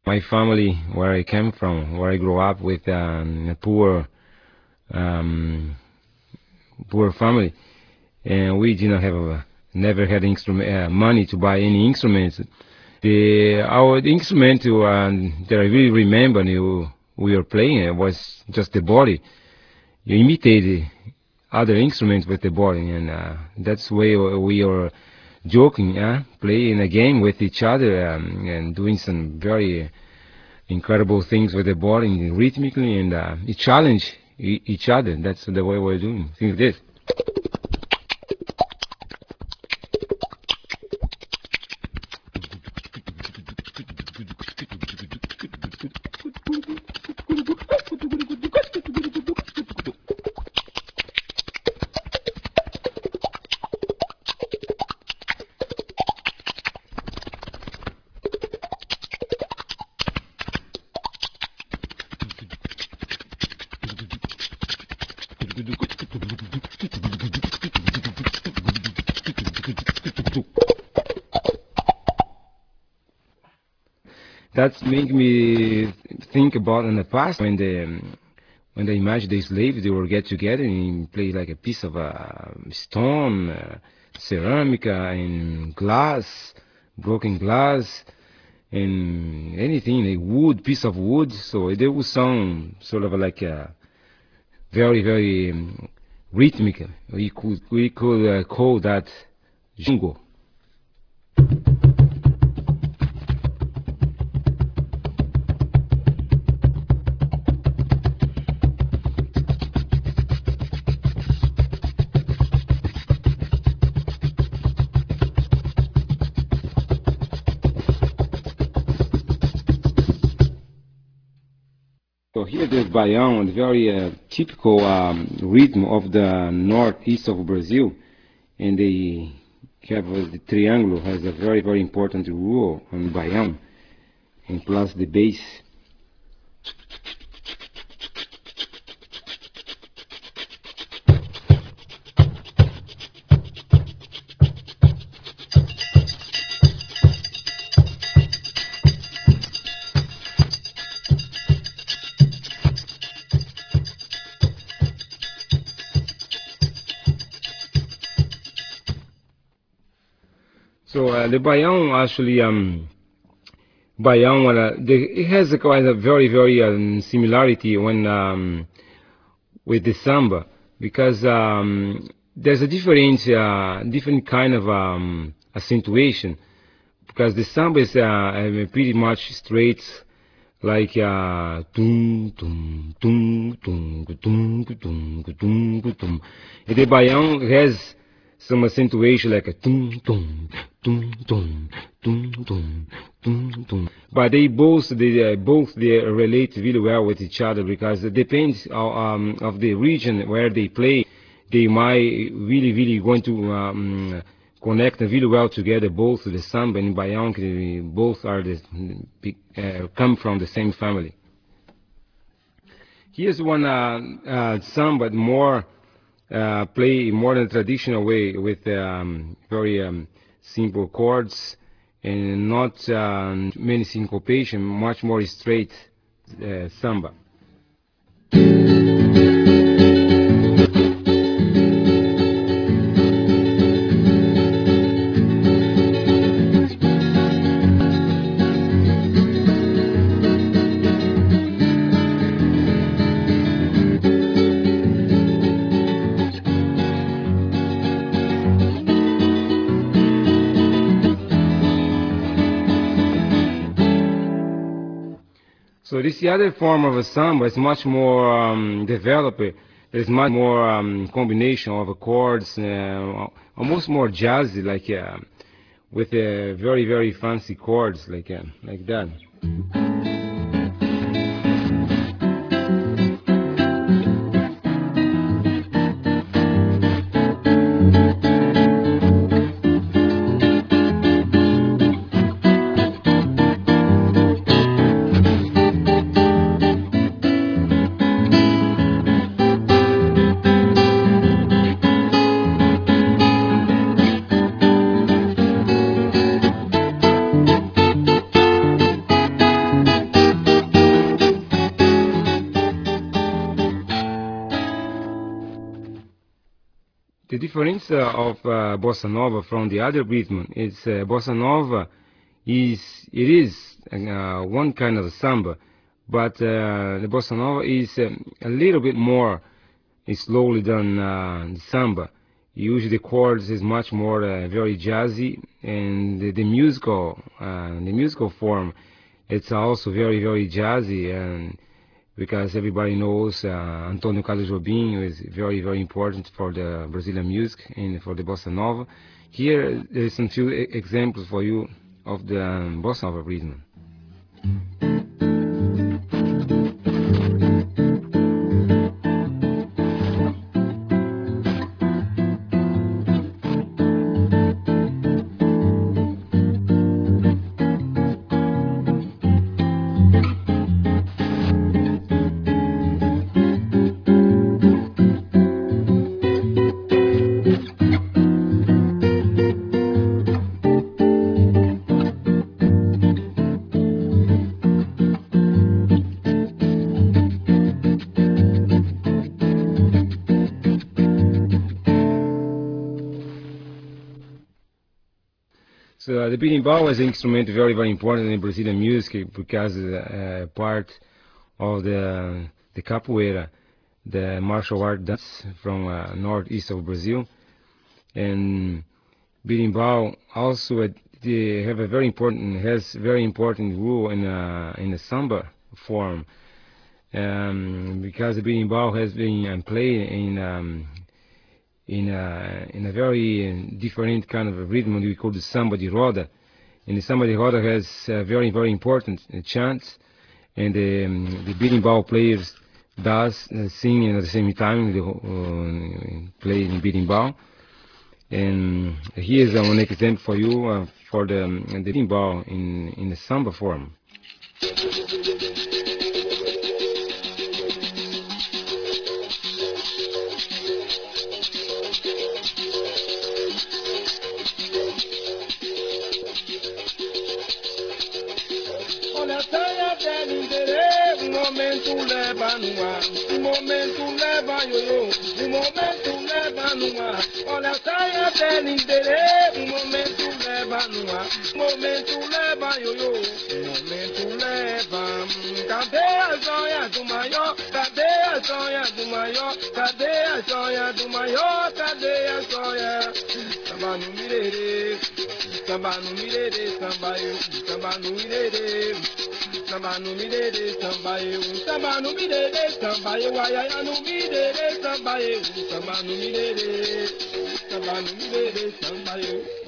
My family, where I came from, where I grew up with a um, poor family, and we didn't have never had money to buy any instruments. Our instrument that I really remember we were playing was just the body. You imitate other instruments with the body, and that's why we are joking, playing a game with each other and doing some very incredible things with the body rhythmically, and it challenge each other. That's the way we're doing things like this. That's make me think about in the past when they imagine the slaves they will get together and play like a piece of stone, ceramic, and glass, broken glass, and anything like wood, piece of wood. So they would sound sort of like a very rhythmic. We could call that jungle. So here there's baião, a very typical rhythm of the northeast of Brazil, and they have the triângulo has a very important rule on baião, and plus the bass. So the baião actually baião it has a kind of very similarity when with the samba, because there's a different kind of accentuation, because the samba is pretty much straight, like tum tum tum tum tum tum tum tum. And the baião has some accentuation like a tum tum tum tum tum tum tum tum. But they relate really well with each other, because it depends of the region where they play. They might really want to connect really well together. Both the samba and baião, both are come from the same family. Here's one samba more play more in a traditional way with very simple chords and not many syncopation, much more straight samba. So this other form of a samba is much more developed. There's much more combination of chords, almost more jazzy, like with very fancy chords, like that. the difference of bossa nova from the other rhythm is bossa nova is one kind of samba, but the bossa nova is a little bit more slowly than the samba. Usually the chords is much more very jazzy, and the musical form, it's also very jazzy, and because everybody knows Antonio Carlos Jobim is very important for the Brazilian music and for the bossa nova. Here there's some few examples for you of the bossa nova rhythm. So the berimbau is an instrument very important in Brazilian music because it's part of the capoeira, the martial art dance from northeast of Brazil. And berimbau also they have a very important role in the samba form, because the berimbau has been played in a very different kind of a rhythm we call the samba de roda. And the samba de roda has very important chants, and the berimbau players does sing at the same time they play in berimbau. And here's one example for you for the berimbau in the samba form. Olha a saia dele interê, momento leva no ar, momento leva ioiô, momento leva no ar. Olha a saia dele interê, momento leva no ar, momento leva ioiô, momento leva. Cadê a joia do maior? Cadê a joia do maior? Cadê a joia do maior? Cadê a joia? Samba no mirerê, samba no mirerê, samba eu, samba no mirerê. Samba no mirerê, samba eu, samba no mirerê, samba eu, ai ai no mirerê, samba eu, samba no mirerê, samba no mirerê, samba eu.